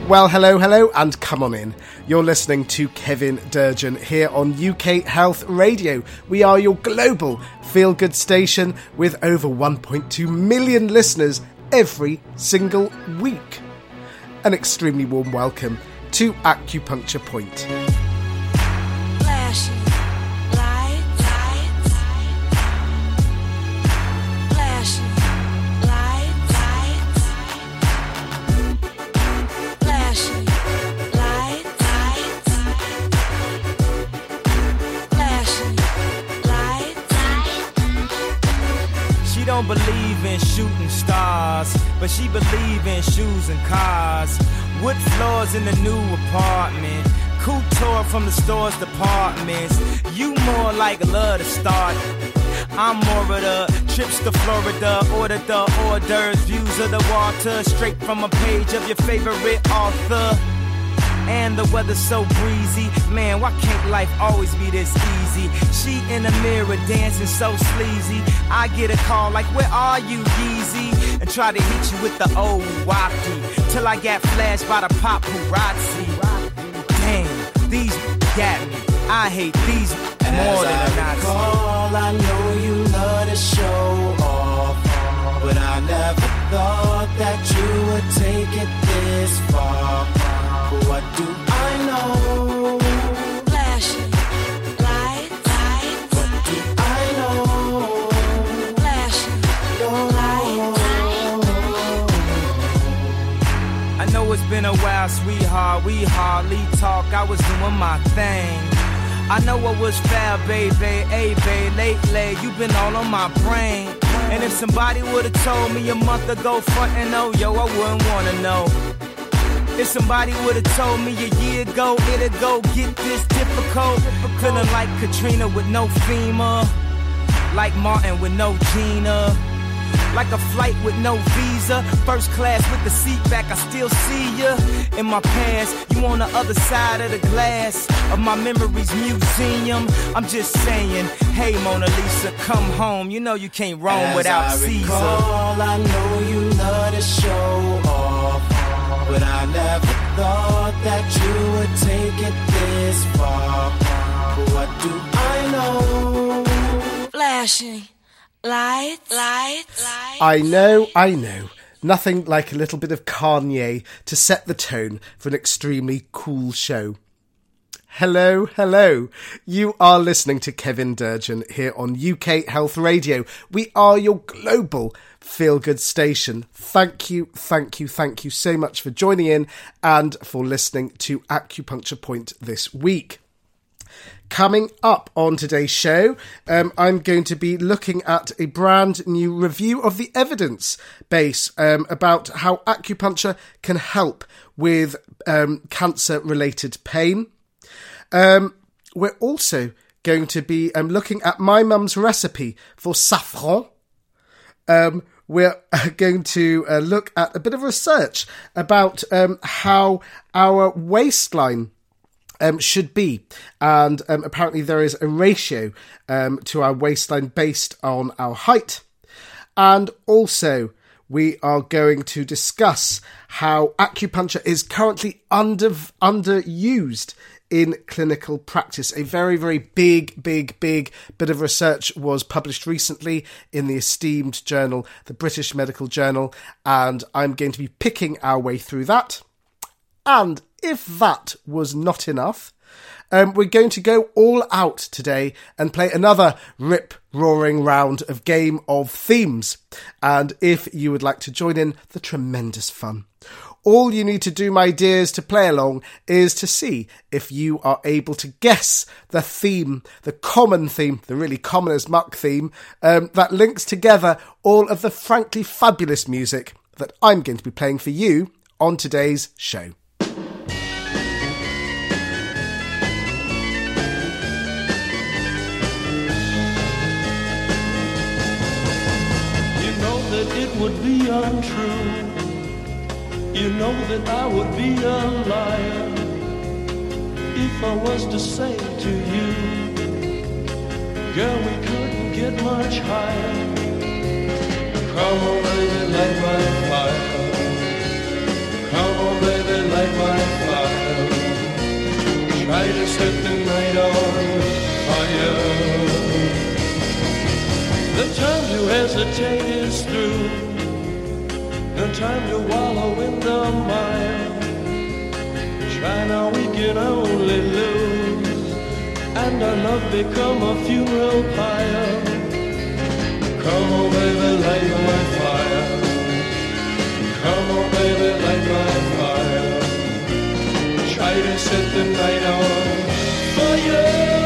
Well, hello, and come on in. You're listening to Kevin Durgeon here on UK Health Radio. We are your global feel-good station with over 1.2 million listeners every single week. An extremely warm welcome to Acupuncture Point. Don't believe in shooting stars, but she believe in shoes and cars. Wood floors in the new apartment, couture from the store's departments. You more like love to start, I'm more of the trips to Florida, order the hors d'oeuvres, views of the water, straight from a page of your favorite author. And the weather's so breezy, man, why can't life always be this easy? She in the mirror dancing so sleazy, I get a call like, where are you, Yeezy? And try to hit you with the old wacky, till I got flashed by the paparazzi. Damn, these got me, I hate these more than a Nazi. Call, I know you love to show off, but I never thought that you would take it this far. What do I know? Flashing lights. What do I know? Flashing I know it's been a while, sweetheart, we hardly talk, I was doing my thing. I know what was foul, baby, hey, babe, lately, you been all on my brain. And if somebody would've told me a month ago, frontin' oh, yo, I wouldn't wanna know. If somebody would've told me a year ago, it'd go get this difficult. Feeling like Katrina with no FEMA, like Martin with no Gina, like a flight with no visa, first class with the seat back, I still see ya. In my past, you on the other side of the glass of my memories museum. I'm just saying, hey Mona Lisa, come home, you know you can't roam without Caesar. I know you love to show off, but I never thought that you would take it this far. What do I know? Flashing lights. I know. Nothing like a little bit of Kanye to set the tone for an extremely cool show. Hello. You are listening to Kevin Durgeon here on UK Health Radio. We are your global feel-good station. Thank you so much for joining in and for listening to Acupuncture Point this week. Coming up on today's show, I'm going to be looking at a brand new review of the evidence base about how acupuncture can help with cancer-related pain. We're also going to be looking at my mum's recipe for saffron. We're going to look at a bit of research about how our waistline should be, and apparently there is a ratio to our waistline based on our height. And also we are going to discuss how acupuncture is currently underused in clinical practice. A very big bit of research was published recently in the esteemed journal, the British Medical Journal, and I'm going to be picking our way through that. And if that was not enough, we're going to go all out today and play another rip-roaring round of Game of Themes. And if you would like to join in the tremendous fun, all you need to do, my dears, to play along is to see if you are able to guess the theme, the common theme, the really common as muck theme, that links together all of the frankly fabulous music that I'm going to be playing for you on today's show. It would be untrue. You know that I would be a liar if I was to say to you, girl, we couldn't get much higher. Come on, baby, light my fire. Come on, baby, light my set the night on fire. The time to hesitate is through. No time to wallow in the mire. Try now, we can only lose, and our love become a funeral pyre. Come on, baby, light my fire. Come on, baby, light my fire. Try to set the night on fire.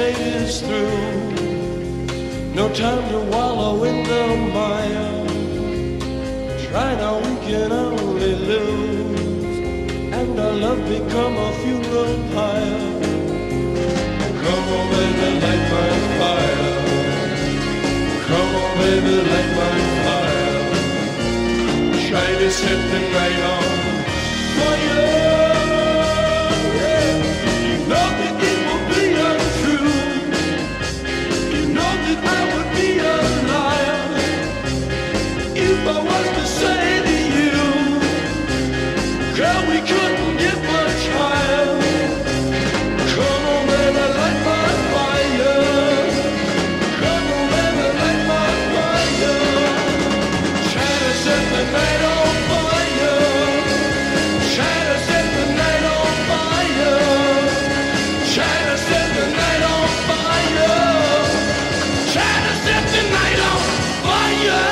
hesitate is through. No time to wallow in the mire. Try now, we can only lose, and our love become a funeral pyre. Come on, baby, light my fire. Come on, baby, light my fire. Try to set the night on fire. Yeah. You know that it will be untrue. You know that I would be a liar if I was to say to you, girl, we couldn't get much higher. Come on, baby, light my fire. Come on, baby, light my fire. Try to set the night on fire. Try to set the night on fire. Try to set the night on fire. Try to set the night on fire.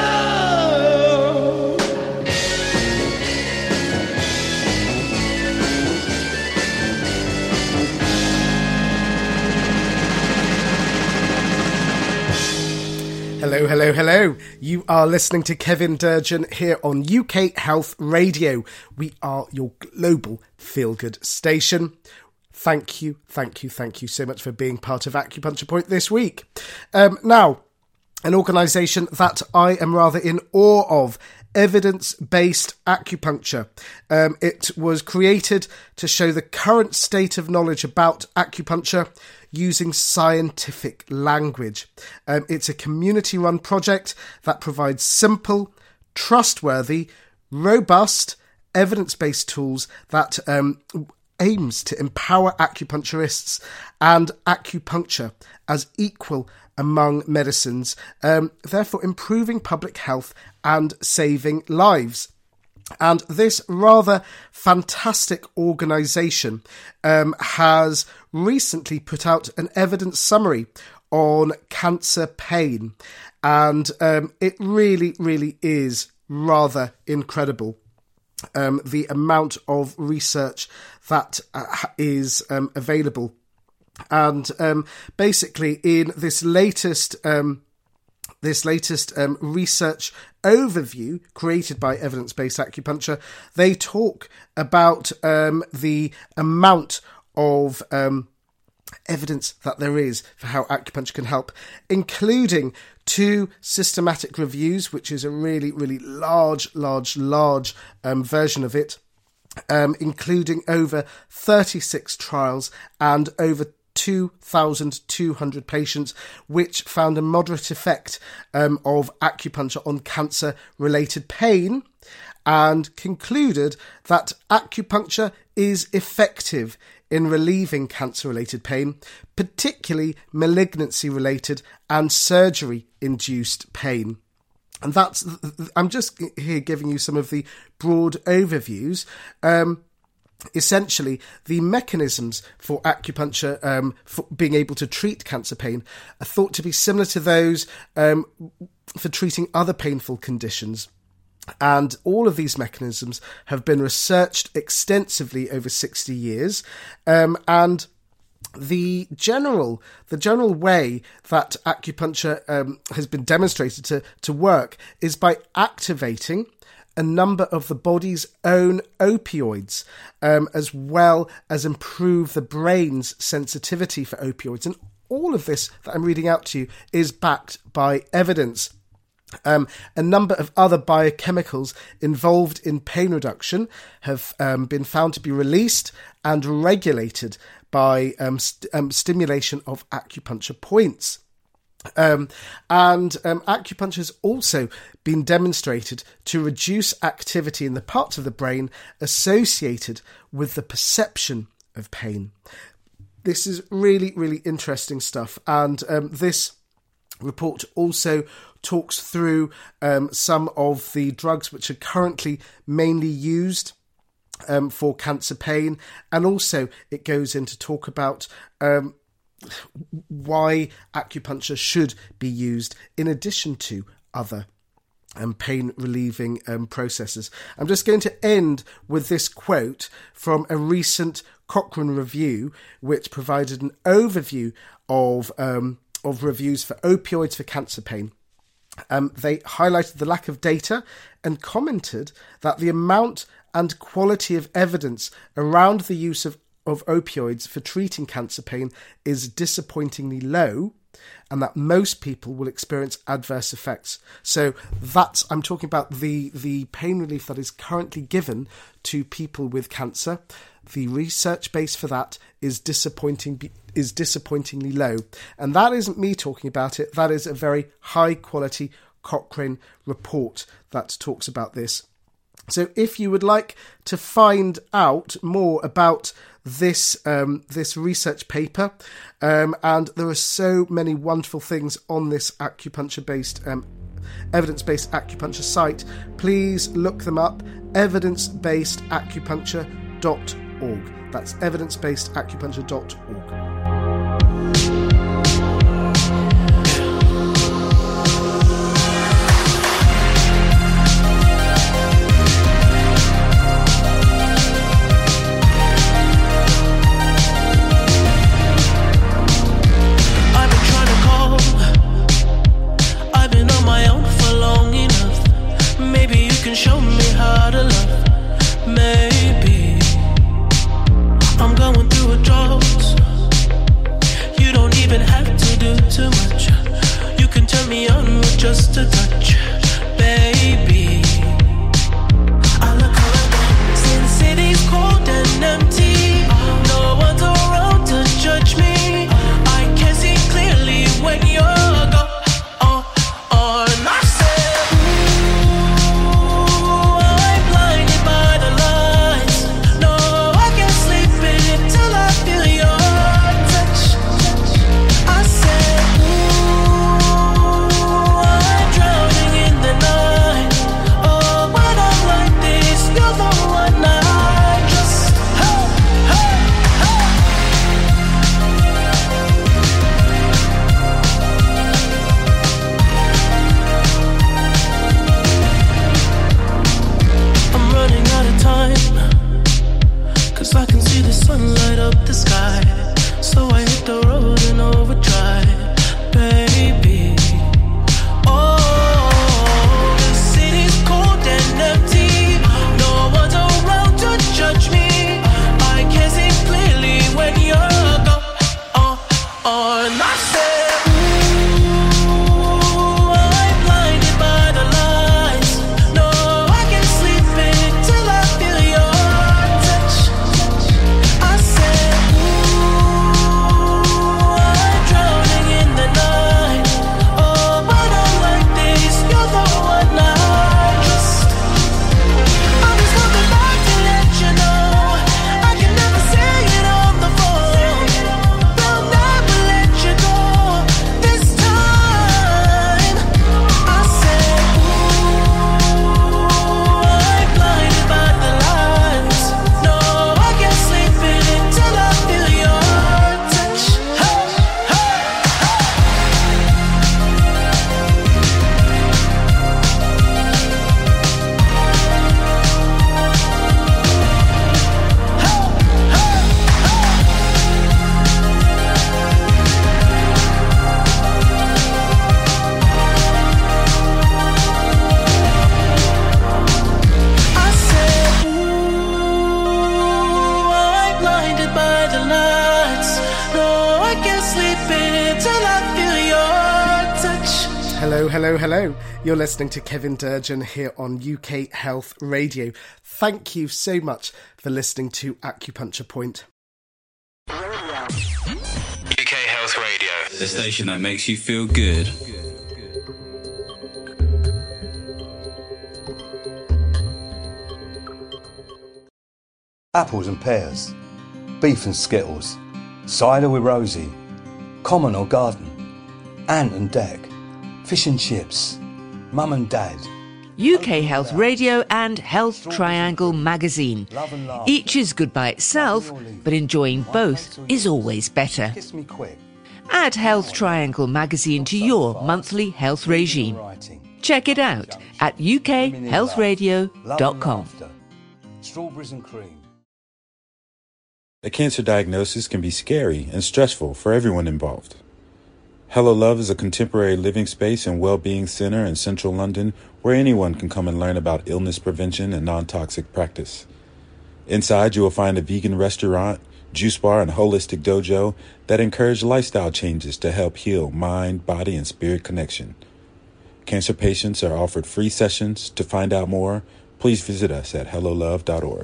Hello, hello, hello. You are listening to Kevin Durgeon here on UK Health Radio. We are your global feel-good station. Thank you so much for being part of Acupuncture Point this week. Now, an organisation that I am rather in awe of, Evidence-Based Acupuncture. It was created to show the current state of knowledge about acupuncture using scientific language. It's a community-run project that provides simple, trustworthy, robust, evidence-based tools that aims to empower acupuncturists and acupuncture as equal among medicines, therefore improving public health and saving lives. And this rather fantastic organisation has recently put out an evidence summary on cancer pain. And it really, really is rather incredible. The amount of research that is available. And basically in this latest research overview created by Evidence-Based Acupuncture, they talk about the amount of evidence that there is for how acupuncture can help, including 2 systematic reviews, which is a really, really large version of it, including over 36 trials and over 2,200 patients, which found a moderate effect of acupuncture on cancer-related pain, and concluded that acupuncture is effective in relieving cancer-related pain, particularly malignancy-related and surgery-induced pain. And that's, I'm just here giving you some of the broad overviews. Essentially, the mechanisms for acupuncture for being able to treat cancer pain are thought to be similar to those for treating other painful conditions. And all of these mechanisms have been researched extensively over 60 years. And the general way that acupuncture has been demonstrated to work is by activating a number of the body's own opioids, as well as improve the brain's sensitivity for opioids. And all of this that I'm reading out to you is backed by evidence. A number of other biochemicals involved in pain reduction have been found to be released and regulated by stimulation of acupuncture points. And acupuncture has also been demonstrated to reduce activity in the parts of the brain associated with the perception of pain. This is really, really interesting stuff. And this report also talks through some of the drugs which are currently mainly used for cancer pain. And also it goes in to talk about why acupuncture should be used in addition to other and pain-relieving processes. I'm just going to end with this quote from a recent Cochrane review, which provided an overview of reviews for opioids for cancer pain. They highlighted the lack of data and commented that the amount and quality of evidence around the use of opioids for treating cancer pain is disappointingly low, and that most people will experience adverse effects. So I'm talking about the pain relief that is currently given to people with cancer. The research base for that is disappointingly low. And that isn't me talking about it. That is a very high quality Cochrane report that talks about this. So if you would like to find out more about this research paper, and there are so many wonderful things on this acupuncture-based, evidence-based acupuncture site, please look them up, evidencebasedacupuncture.org. That's evidencebasedacupuncture.org. Show me how to love. Maybe I'm going through a drought. You don't even have to do too much. You can turn me on with just a touch, baby. I look around since city's cold and empty. No one's around to judge me. I can see clearly when you're gone. Hello. You're listening to Kevin Durgeon here on UK Health Radio. Thank you so much for listening to Acupuncture Point. UK Health Radio, the station that makes you feel good. Apples and pears, beef and skittles, cider with Rosie, common or garden, ant and deck, fish and chips, mum and dad. UK Health Radio and Health Triangle magazine. Each is good by itself, but enjoying both is always better. Kiss me quick. Add Health Triangle magazine to your monthly health regime. Check it out at ukhealthradio.com. Laughter. Strawberries and cream. A cancer diagnosis can be scary and stressful for everyone involved. Hello Love is a contemporary living space and well-being center in central London where anyone can come and learn about illness prevention and non-toxic practice. Inside, you will find a vegan restaurant, juice bar, and holistic dojo that encourage lifestyle changes to help heal mind, body, and spirit connection. Cancer patients are offered free sessions. To find out more, please visit us at hellolove.org.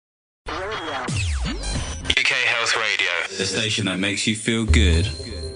UK Health Radio, the station that makes you feel good.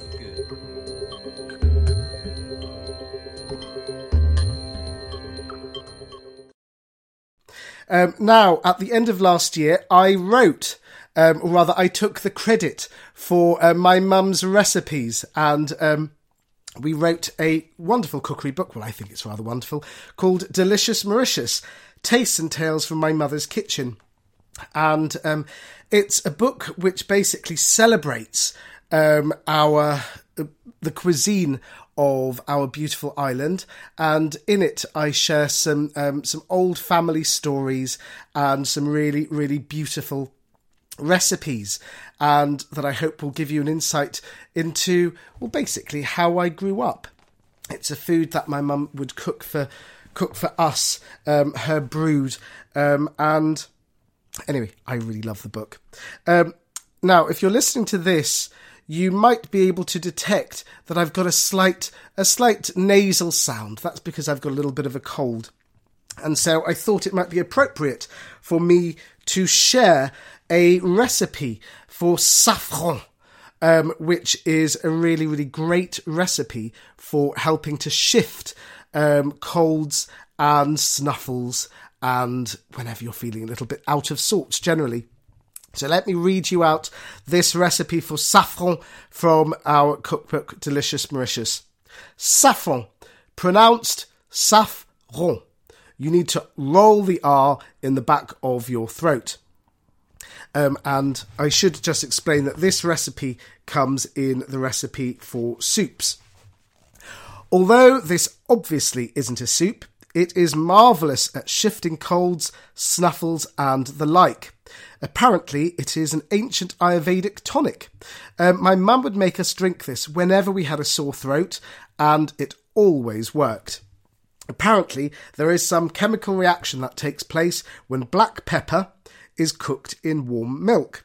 Now, at the end of last year, I wrote, or rather I took the credit for my mum's recipes, and we wrote a wonderful cookery book, well, I think it's rather wonderful, called Delicious Mauritius, Tastes and Tales from My Mother's Kitchen. And it's a book which basically celebrates the cuisine of our beautiful island, and in it I share some old family stories and some really, really beautiful recipes, and that I hope will give you an insight into, well, basically how I grew up. It's a food that my mum would cook for us, her brood, and anyway, I really love the book. Now, if you're listening to this, you might be able to detect that I've got a slight nasal sound. That's because I've got a little bit of a cold. And so I thought it might be appropriate for me to share a recipe for saffron, which is a really, really great recipe for helping to shift colds and snuffles and whenever you're feeling a little bit out of sorts generally. So let me read you out this recipe for saffron from our cookbook, Delicious Mauritius. Saffron, pronounced saffron. You need to roll the R in the back of your throat. And I should just explain that this recipe comes in the recipe for soups. Although this obviously isn't a soup, it is marvellous at shifting colds, snuffles and the like. Apparently, it is an ancient Ayurvedic tonic. My mum would make us drink this whenever we had a sore throat, and it always worked. Apparently, there is some chemical reaction that takes place when black pepper is cooked in warm milk.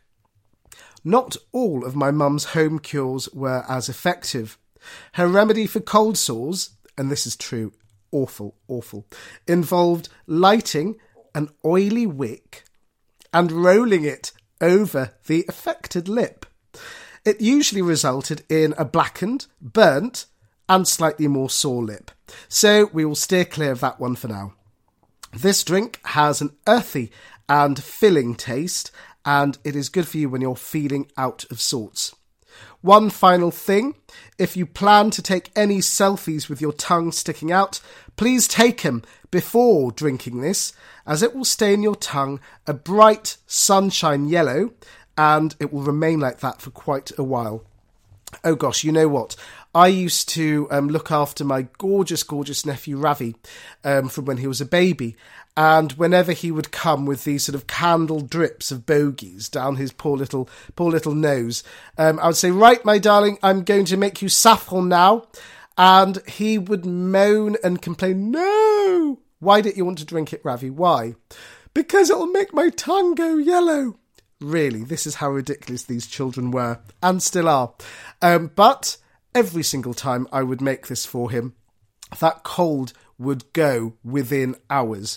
Not all of my mum's home cures were as effective. Her remedy for cold sores, and this is true, awful, involved lighting an oily wick and rolling it over the affected lip. It usually resulted in a blackened, burnt, and slightly more sore lip. So we will steer clear of that one for now. This drink has an earthy and filling taste, and it is good for you when you're feeling out of sorts. One final thing, if you plan to take any selfies with your tongue sticking out, please take them before drinking this, as it will stain your tongue a bright sunshine yellow, and it will remain like that for quite a while. Oh gosh, you know what? I used to look after my gorgeous nephew Ravi from when he was a baby, and whenever he would come with these sort of candle drips of bogies down his poor little nose, I would say, "Right, my darling, I'm going to make you saffron now," and he would moan and complain, "No! Why don't you want to drink it, Ravi? Why?" "Because it'll make my tongue go yellow." Really, this is how ridiculous these children were, and still are. But every single time I would make this for him, that cold would go within hours.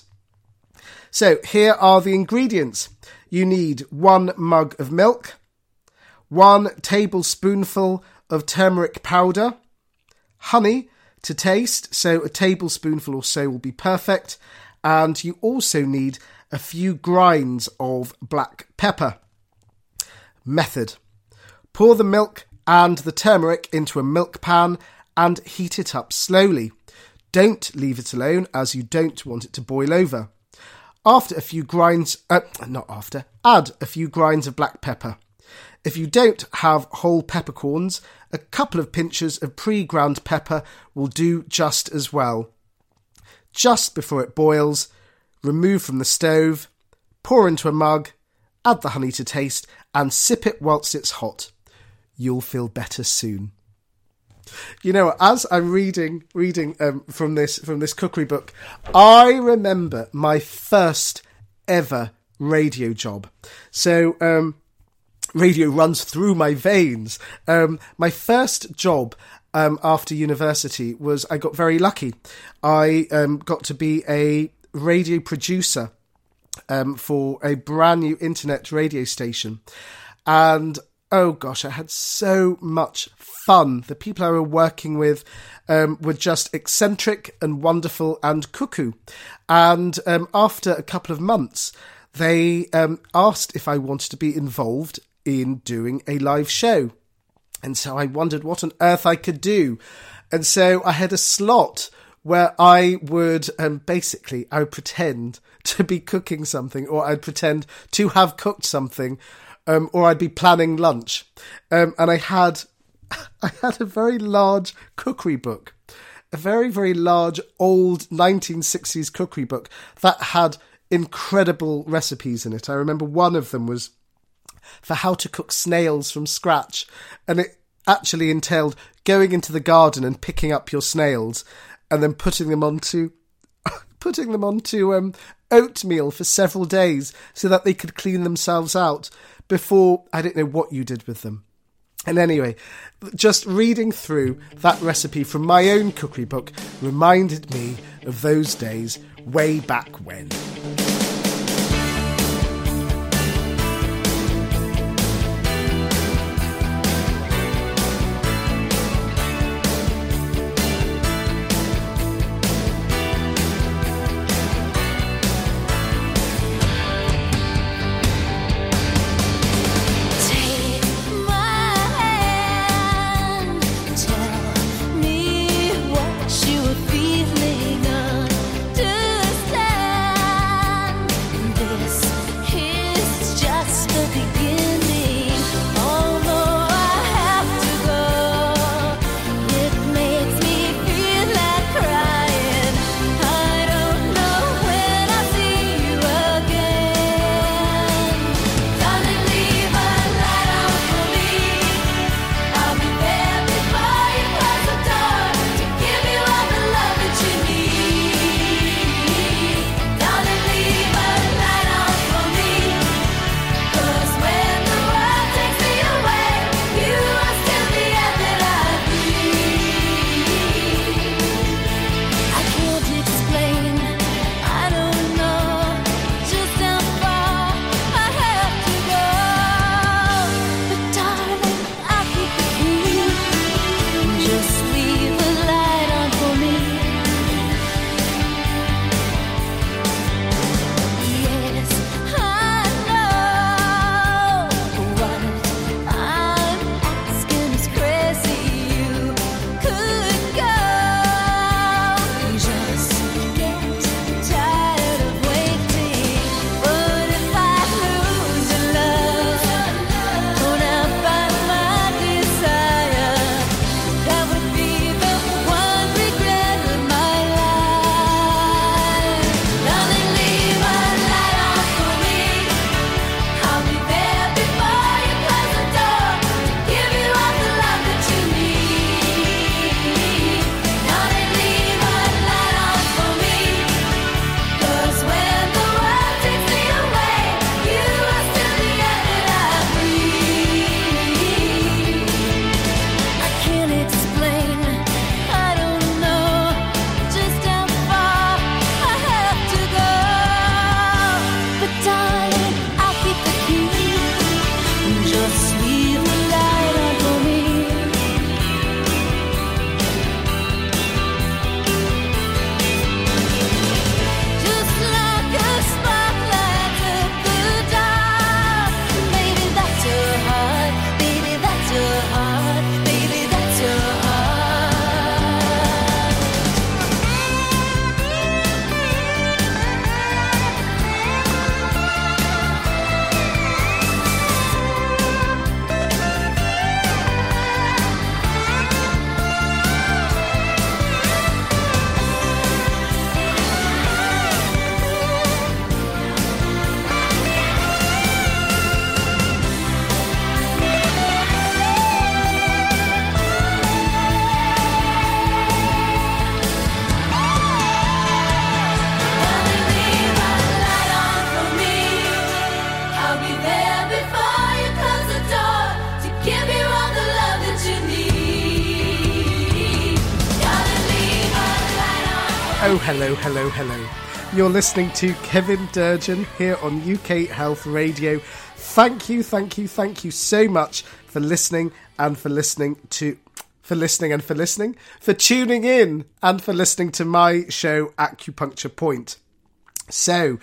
So here are the ingredients. You need 1 mug of milk, 1 tablespoonful of turmeric powder, honey to taste, so a tablespoonful or so will be perfect, and you also need a few grinds of black pepper. Method: pour the milk and the turmeric into a milk pan and heat it up slowly. Don't leave it alone, as you don't want it to boil over. Add a few grinds of black pepper. If you don't have whole peppercorns, a couple of pinches of pre-ground pepper will do just as well. just before it boils, remove from the stove, pour into a mug, add the honey to taste, and sip it whilst it's hot. You'll feel better soon. You know, as I'm reading from this cookery book, I remember my first ever radio job. So, radio runs through my veins. My first job after university was, I got very lucky. I got to be a radio producer for a brand new internet radio station. And oh gosh, I had so much fun. The people I were working with were just eccentric and wonderful and cuckoo. And after a couple of months, they asked if I wanted to be involved in doing a live show. And so I wondered what on earth I could do. And so I had a slot where I would basically, I would pretend to be cooking something, or I'd pretend to have cooked something, or I'd be planning lunch. And I had a very large cookery book, a very, very large old 1960s cookery book that had incredible recipes in it. I remember one of them was for how to cook snails from scratch, and it actually entailed going into the garden and picking up your snails and then putting them onto oatmeal for several days so that they could clean themselves out before, I don't know what you did with them. And anyway, just reading through that recipe from my own cookery book reminded me of those days way back when. What you were feeling, understand. Oh, hello, hello, hello. You're listening to Kevin Durgeon here on UK Health Radio. Thank you so much for listening and for tuning in and for listening to my show Acupuncture Point. So,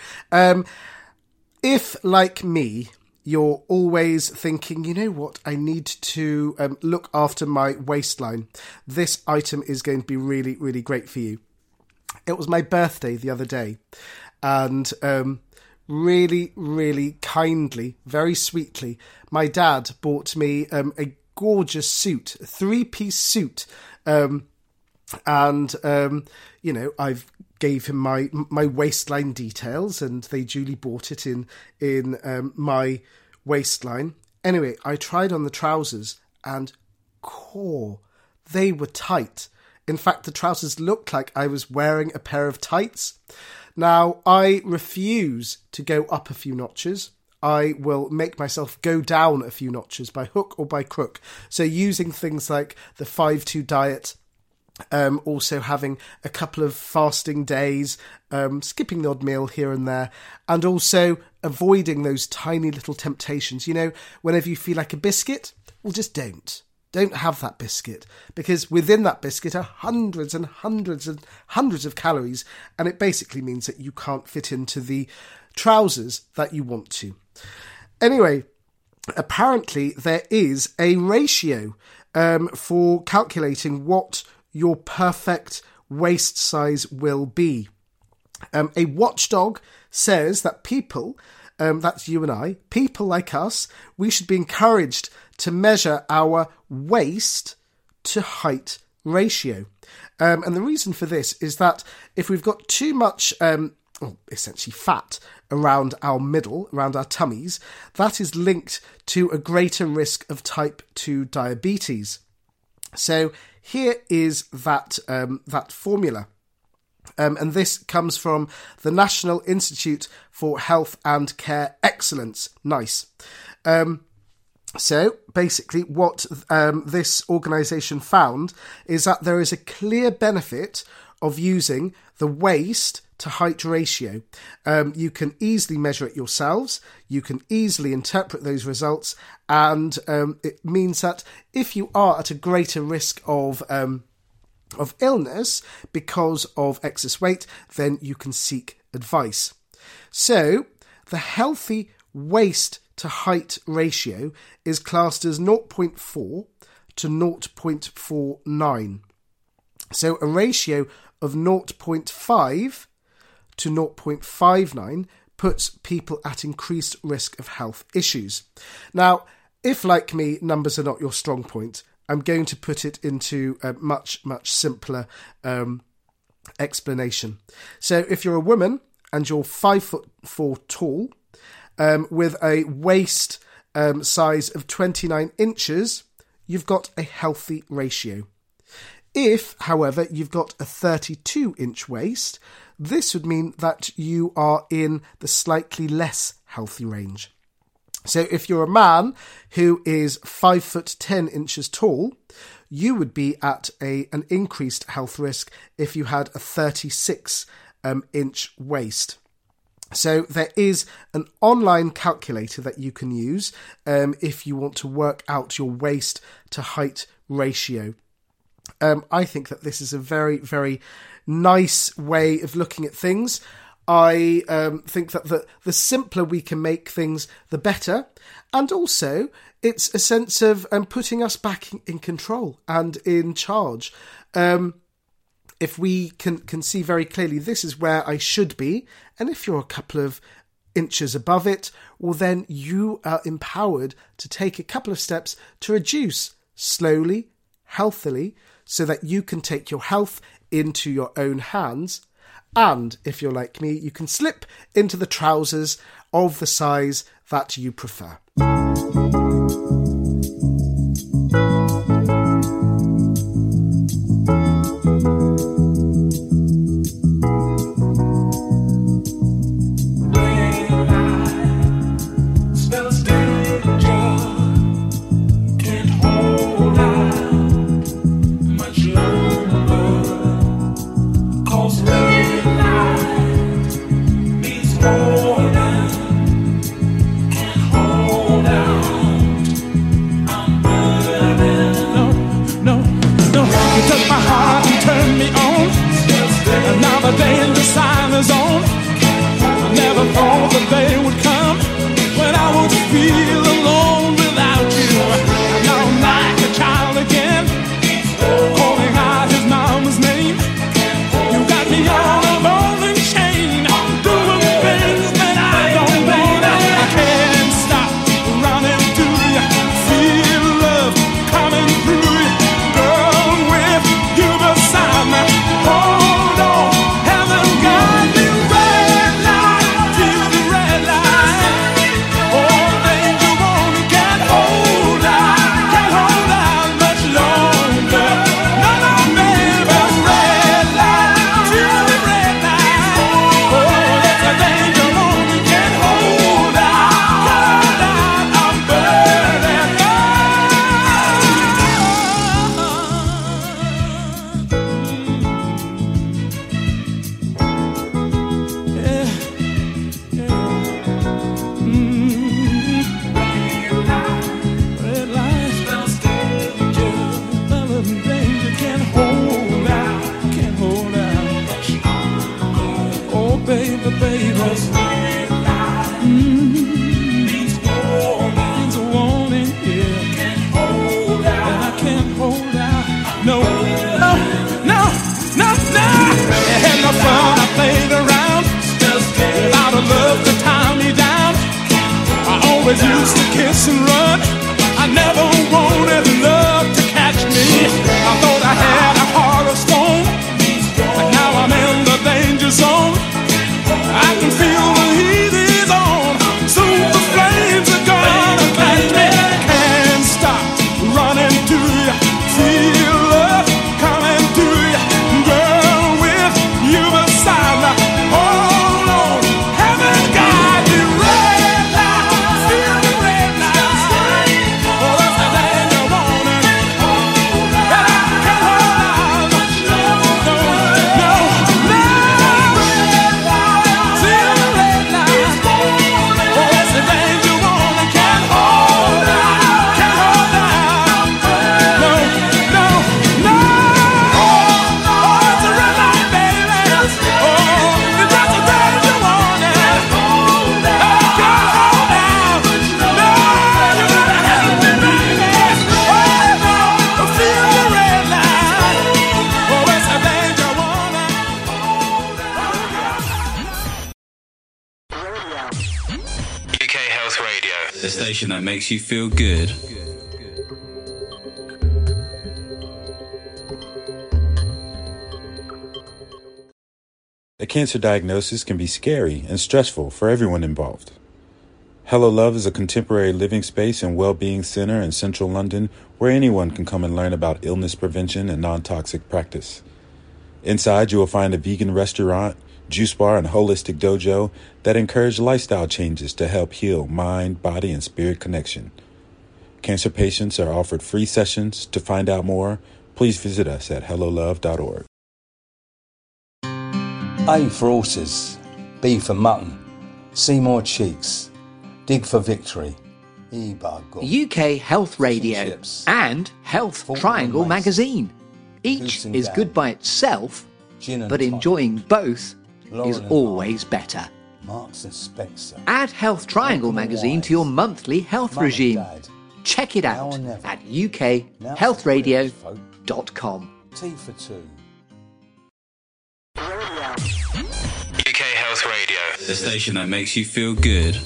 if like me, you're always thinking, you know what, I need to look after my waistline, this item is going to be really, really great for you. It was my birthday the other day, and really, really kindly, very sweetly, my dad bought me a gorgeous suit, a 3-piece suit, and you know, I've gave him my waistline details, and they duly bought it in my waistline. Anyway, I tried on the trousers, and they were tight. In fact, the trousers looked like I was wearing a pair of tights. Now, I refuse to go up a few notches. I will make myself go down a few notches by hook or by crook. So using things like the 5-2 diet, also having a couple of fasting days, skipping the odd meal here and there, and also avoiding those tiny little temptations. You know, whenever you feel like a biscuit, well, just don't. Don't have that biscuit, because within that biscuit are hundreds and hundreds and hundreds of calories, and it basically means that you can't fit into the trousers that you want to. Anyway, apparently there is a ratio for calculating what your perfect waist size will be. A watchdog says that people, that's you and I, people like us, we should be encouraged to measure our waist to height ratio. And the reason for this is that if we've got too much, essentially fat around our middle, around our tummies, that is linked to a greater risk of type 2 diabetes. So here is that formula. And this comes from the National Institute for Health and Care Excellence. Nice. So basically what this organisation found is that there is a clear benefit of using the waist to height ratio. You can easily measure it yourselves, you can easily interpret those results, and it means that if you are at a greater risk of illness because of excess weight, then you can seek advice. So the healthy waist to height ratio is classed as 0.4 to 0.49. So a ratio of 0.5 to 0.59 puts people at increased risk of health issues. Now, if like me, numbers are not your strong point, I'm going to put it into a much, much simpler explanation. So if you're a woman and you're 5'4" tall, with a waist size of 29 inches, you've got a healthy ratio. If, however, you've got a 32-inch waist, this would mean that you are in the slightly less healthy range. So if you're a man who is 5'10" tall, you would be at an increased health risk if you had a 36-inch waist. So there is an online calculator that you can use if you want to work out your waist to height ratio. I think that this is a very, very nice way of looking at things. I think that the simpler we can make things, the better. And also, it's a sense of putting us back in control and in charge. If we can see very clearly, this is where I should be, and if you're a couple of inches above it, well, then you are empowered to take a couple of steps to reduce slowly, healthily, so that you can take your health into your own hands. And if you're like me, you can slip into the trousers of the size that you prefer. Cause the danger sign is on. I never thought the day would come when I would feel alone without you. And now I'm like a child again, calling out his mama's name. You got me on a ball and chain, doing things that I don't want. I can't stop running to you, feel love coming through you, girl, with you beside me. Hold on, heaven got me red light, feel the red light. Oh, things you want, can't hold out much longer. No, no, baby, red light, feel the red light. Oh, that's the thing you want, can't hold out, I'm burning. Red light, danger, can't hold out. Oh, baby, needs a warning, yeah. And I can't hold out. No. It had no fun, I played around without a love to tie me down. I always used to kiss and run. I never wanted love to catch me. I thought I had a heart of stone, but now I'm in the danger zone. I can feel the heat is on. Soon the flames are gonna catch me. Can't stop running to you, feel love coming to you, girl, with you beside me. Hold on, heaven got me red light, feel the red light. Oh, that's the thing you want, and I can't hold out much longer. No. Feel the red light. Oh, that's the thing you want, and can't hold out. No. Oh, it's a red light, baby. Oh, if that's the thing you want, and I can't hold out. No, you gotta help me, baby. Oh, no, feel the red light. Oh, it's the thing you want, UK Health Radio, the station that makes you feel good. A cancer diagnosis can be scary and stressful for everyone involved. Hello Love is a contemporary living space and well-being center in central London where anyone can come and learn about illness prevention and non-toxic practice. Inside, you will find a vegan restaurant, juice bar, and holistic dojo that encourage lifestyle changes to help heal mind, body, and spirit connection. Cancer patients are offered free sessions. To find out more, please visit us at hellolove.org. A for horses, B for mutton, C more cheeks, dig for victory, E bar God. UK Health Radio Chips. and Health Faulkner Triangle Mason. magazine. Each Goose and is Gab. good by itself, Gin and but tonic, enjoying both Laurel is and always better. Marks and Spencer. Add Health Triangle Malcolm and magazine to Wise. your monthly health Mum and regime. Dad. Check it Now out or never. at Now for ukhealthradio.com. T for two. UK Health Radio, the station that makes you feel good.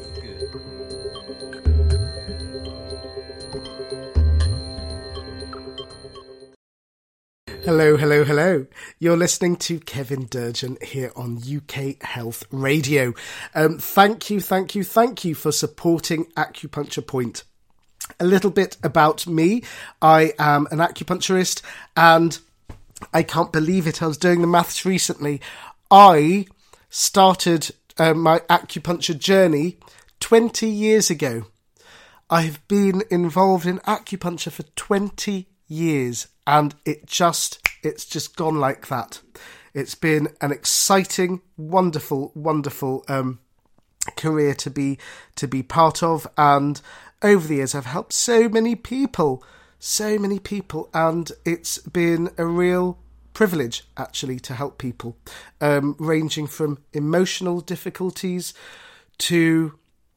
Hello. You're listening to Kevin Durgin here on UK Health Radio. Thank you for supporting Acupuncture Point. A little bit about me. I am an acupuncturist, and I can't believe it. I was doing the maths recently. I started my acupuncture journey 20 years ago. I have been involved in acupuncture for 20 years, and it's just gone like that. It's been an exciting, wonderful career to be part of, and over the years I've helped so many people, and it's been a real privilege, actually, to help people, ranging from emotional difficulties to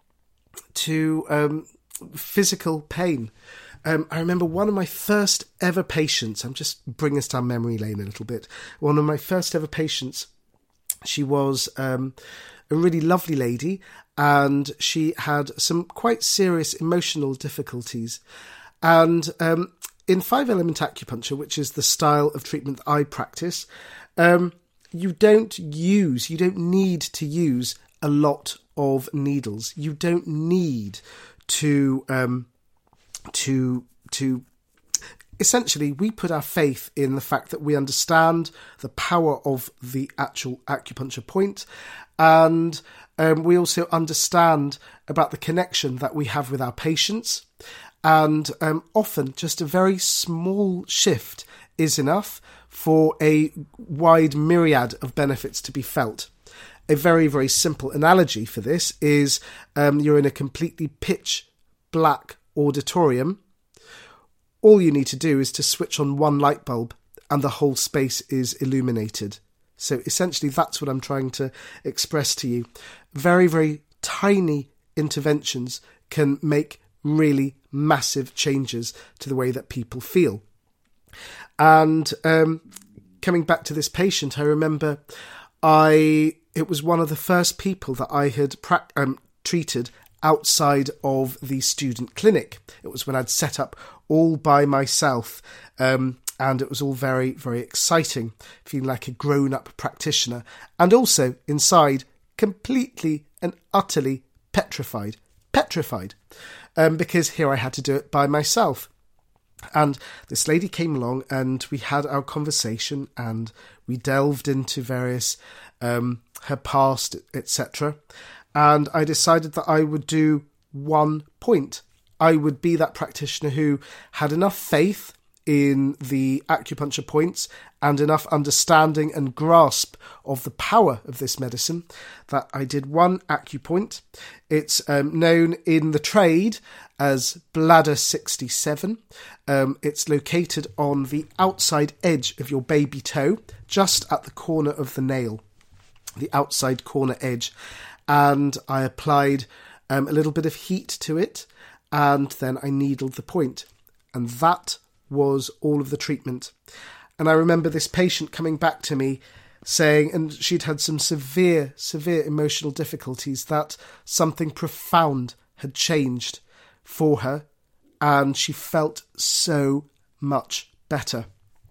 physical pain. I remember one of my first ever patients, I'm just bringing us down memory lane a little bit, one of my first ever patients, she was a really lovely lady, and she had some quite serious emotional difficulties. And in 5-element acupuncture, which is the style of treatment that I practice, you don't need to use a lot of needles. You don't need to essentially, we put our faith in the fact that we understand the power of the actual acupuncture point, and we also understand about the connection that we have with our patients, and often just a very small shift is enough for a wide myriad of benefits to be felt. A very, very simple analogy for this is you're in a completely pitch black auditorium. All you need to do is to switch on one light bulb and the whole space is illuminated. So essentially that's what I'm trying to express to you. Very, very tiny interventions can make really massive changes to the way that people feel. And coming back to this patient, I remember it was one of the first people that I had treated outside of the student clinic. It was when I'd set up all by myself, and it was all very, very exciting, feeling like a grown-up practitioner, and also inside completely and utterly petrified, because here I had to do it by myself. And this lady came along and we had our conversation and we delved into various her past, etc. And I decided that I would do one point. I would be that practitioner who had enough faith in the acupuncture points and enough understanding and grasp of the power of this medicine that I did one acupoint. It's known in the trade as bladder 67. It's located on the outside edge of your baby toe, just at the corner of the nail, the outside corner edge. And I applied a little bit of heat to it, and then I needled the point. And that was all of the treatment. And I remember this patient coming back to me saying, and she'd had some severe emotional difficulties, that something profound had changed for her, and she felt so much better.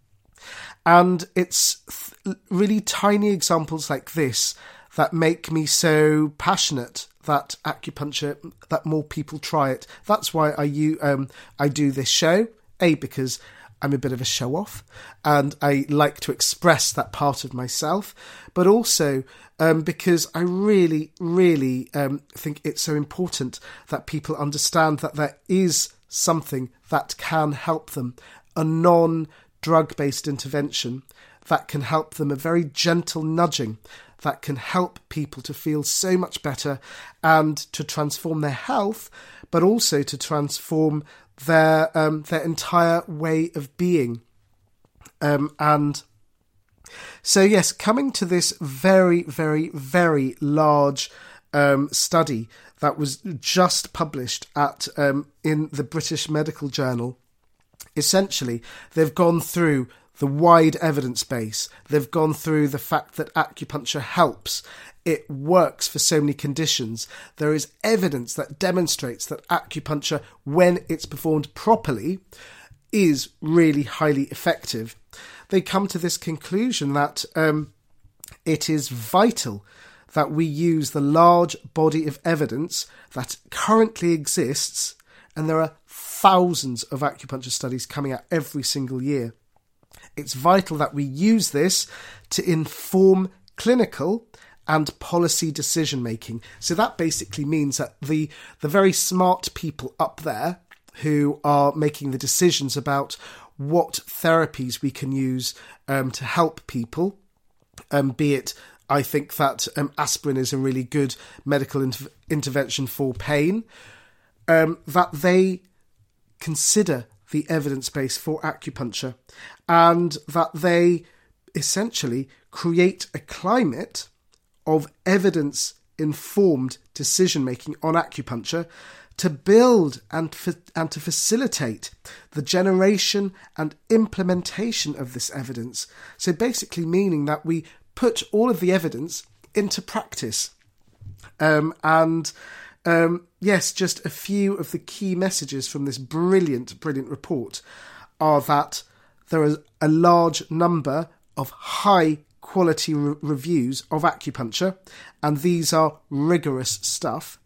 And it's really tiny examples like this that make me so passionate that acupuncture, that more people try it. That's why I do this show. Because I'm a bit of a show-off and I like to express that part of myself, but also because I really, really think it's so important that people understand that there is something that can help them, a non-drug-based intervention that can help them, a very gentle nudging that can help people to feel so much better and to transform their health, but also to transform their entire way of being. And so, yes, coming to this very, very, very large study that was just published in the British Medical Journal, essentially, they've gone through the wide evidence base. They've gone through the fact that acupuncture helps. It works for so many conditions. There is evidence that demonstrates that acupuncture, when it's performed properly, is really highly effective. They come to this conclusion that it is vital that we use the large body of evidence that currently exists, and there are thousands of acupuncture studies coming out every single year. It's vital that we use this to inform clinical and policy decision making. So that basically means that the very smart people up there who are making the decisions about what therapies we can use to help people, be it, I think that aspirin is a really good medical intervention for pain, that they consider the evidence base for acupuncture, and that they essentially create a climate of evidence-informed decision-making on acupuncture to build and to facilitate the generation and implementation of this evidence. So basically meaning that we put all of the evidence into practice. Yes, just a few of the key messages from this brilliant report are that there is a large number of high quality reviews of acupuncture, and these are rigorous stuff.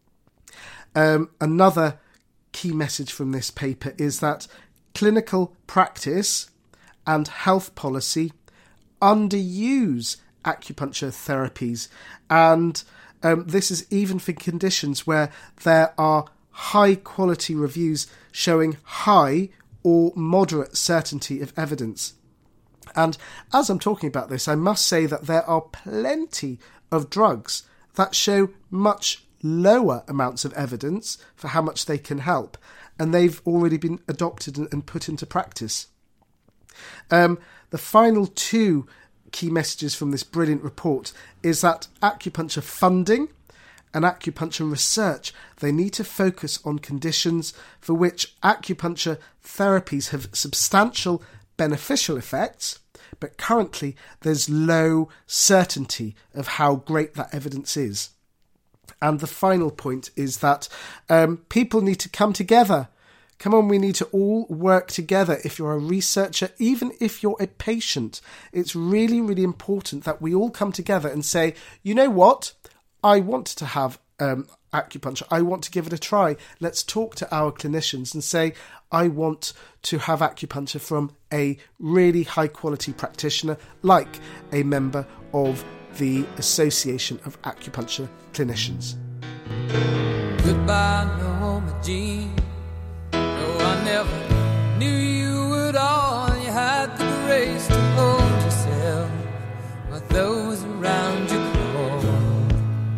Another key message from this paper is that clinical practice and health policy underuse acupuncture therapies, and this is even for conditions where there are high quality reviews showing high or moderate certainty of evidence. And as I'm talking about this, I must say that there are plenty of drugs that show much lower amounts of evidence for how much they can help, and they've already been adopted and put into practice. The final two key messages from this brilliant report is that acupuncture funding and acupuncture research, they need to focus on conditions for which acupuncture therapies have substantial beneficial effects, but currently there's low certainty of how great that evidence is. And the final point is that people need to come together. Come on, we need to all work together. If you're a researcher, even if you're a patient, it's really, really important that we all come together and say, you know what? I want to have acupuncture. I want to give it a try. Let's talk to our clinicians and say, I want to have acupuncture from a really high quality practitioner, like a member of the Association of Acupuncture Clinicians. Goodbye, Norma Jean. No, I never knew you at all. You had the grace to hold yourself while those around you crawled.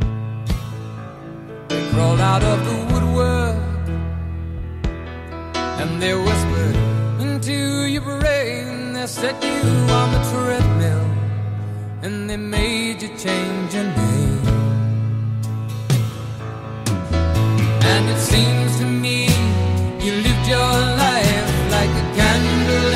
They crawled out of the woodwork and they whispered into your brain. They set you on the treadmill and they made you change your name. And it seems to me you lived your life like a candle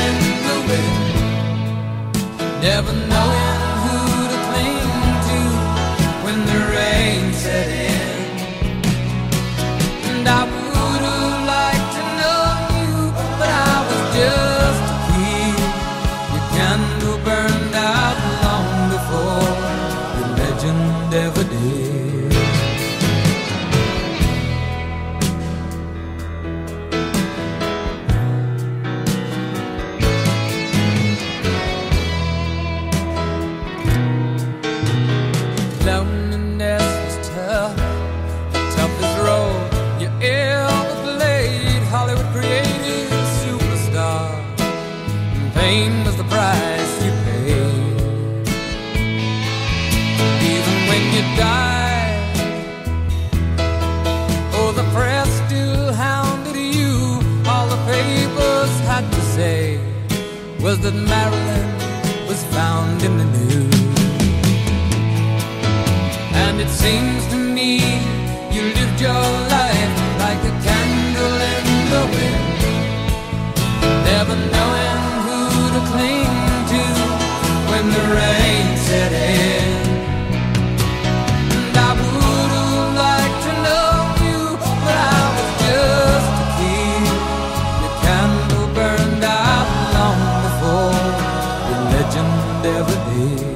in the wind, never knowing who to cling to when the rain set in. And I would have liked to know you, but I was just a kid. Your candle burned out long before your legend ever did. Loneliness was tough, the toughest road you ever played. Hollywood created a superstar, and fame was the price you paid. Even when you died, oh, the press still hounded you. All the papers had to say was that Marilyn was found in the news. And it seems to me you lived your life like a candle in the wind, never knowing who to cling to when the rain set in. And I would have liked to know you, but I was just a kid. Your candle burned out long before your legend ever did.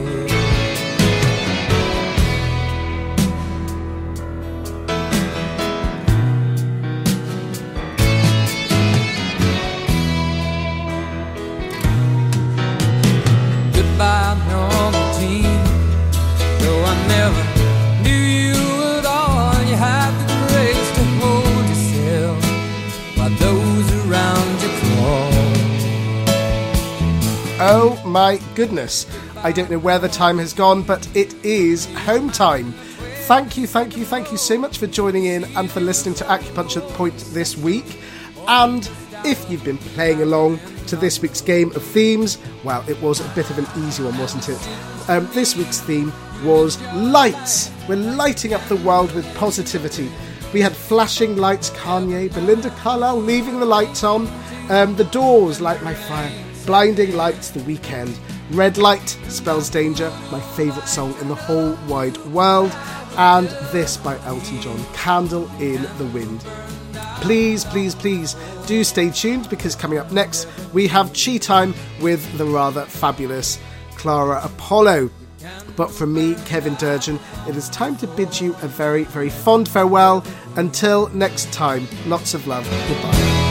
Oh my goodness. I don't know where the time has gone, but it is home time. Thank you so much for joining in and for listening to Acupuncture Point this week. And if you've been playing along to to this week's game of themes. Well, it was a bit of an easy one, wasn't it? This week's theme was lights. We're lighting up the world with positivity. We had Flashing Lights, Kanye, Belinda Carlisle, Leaving the Lights On, The Doors, Light My Fire, Blinding Lights, The Weeknd, Red Light Spells Danger, my favourite song in the whole wide world, and this by Elton John, Candle in the Wind. Please, please, please do stay tuned, because coming up next we have Tea Time with the rather fabulous Clara Apollo. But from me, Kevin Durgeon, it is time to bid you a very, very fond farewell. Until next time, lots of love. Goodbye.